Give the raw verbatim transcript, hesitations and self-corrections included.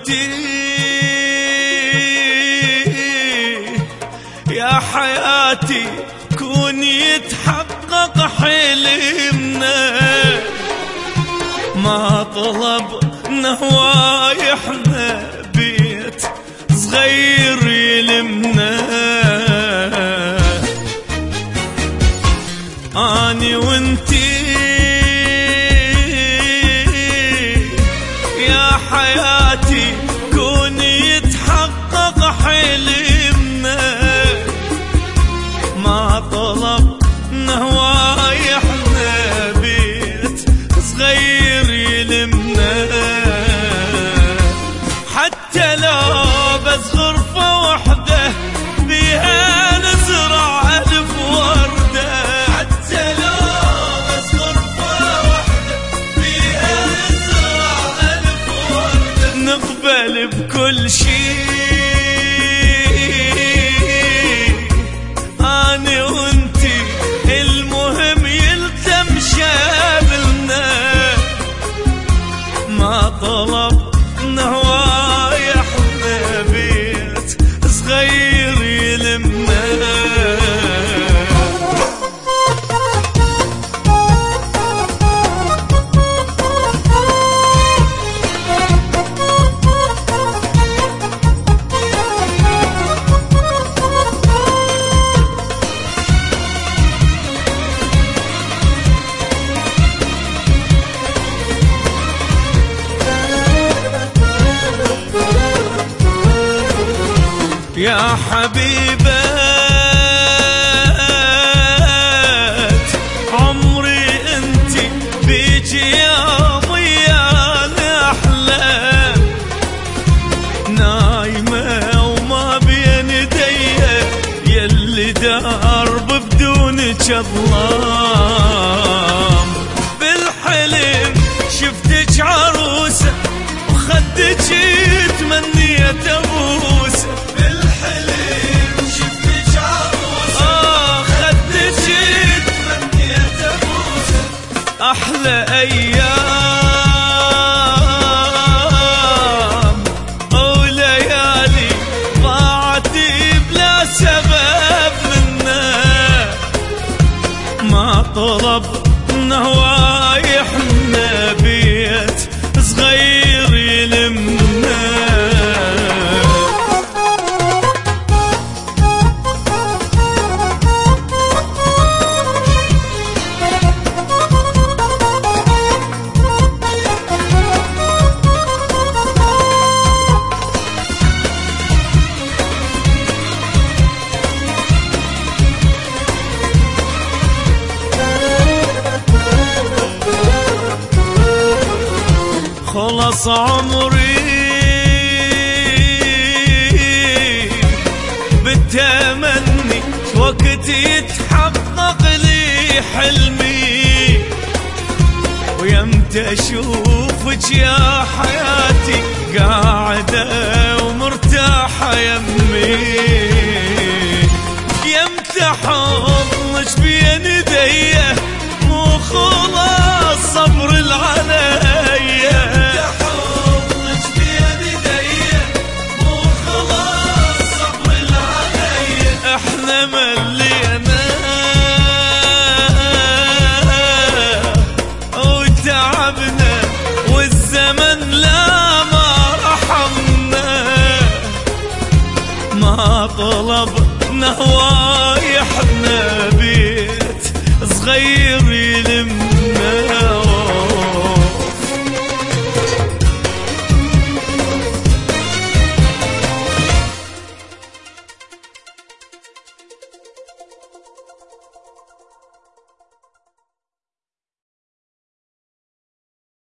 وانتي يا حياتي كون يتحقق حلمنا، ما طلبنا هواي احنا بيت صغير يلمنا. اني وانتي يا حياتي كون يتحقق حلمنا، ما طلبنا هواي احنا بيت صغير يلمنا. حتى لو بس غرفة وحدة بيها نزرع ألف وردة، حتى لو بس غرفة وحدة بيها نزرع ألف وردة، نقبل بكل شي أنا وانتي، المهم يلتم شاملنا، ما طلبنا هواي احنا بيت صغير يلمنا. يا حبيبة عمري انتي بيجي يا ضياني احلام، نايمة وما بين ايديا يلي درب بدونك ظلام. بالحلم شفتك عروسة وخدك تمنيت ابوسة، أحلى أيام وليالي ضاعت بلا سبب منا، ما طلبنا هواي احنا بيت صغير يلمنا. خلص عمري بالتمني وقت يتحقق لي حلمي، ويمتى اشوفك يا حياتي قاعدة ومرتاحة يمي، يمتى حضنك بين ايديا مو خلاص صبر العليا، احنا ملينا وتعبنا والزمن لا ما رحمنا، ما طلبنا